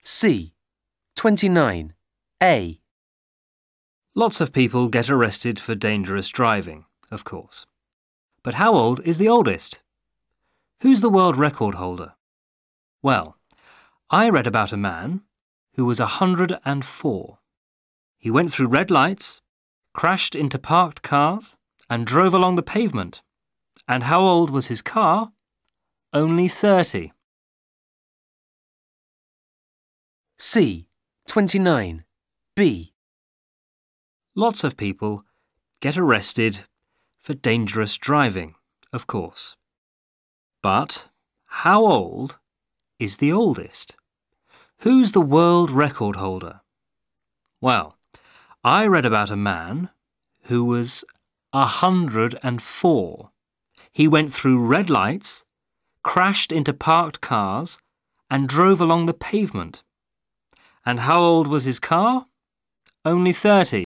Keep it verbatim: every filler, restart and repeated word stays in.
C. twenty-nine. A. Lots of people get arrested for dangerous driving, of course. But how old is the oldest? Who's the world record holder? Well, I read about a man who was one hundred and four. He went through red lights, crashed into parked cars, and drove along the pavement. And how old was his car? Only thirty. C. twenty-nine. B. Lots of people get arrested for dangerous driving, of course. But how old is the oldest? Who's the world record holder? Well, I read about a man who was one hundred and four. He went through red lights, crashed into parked cars, and drove along the pavement. And how old was his car? Only thirty.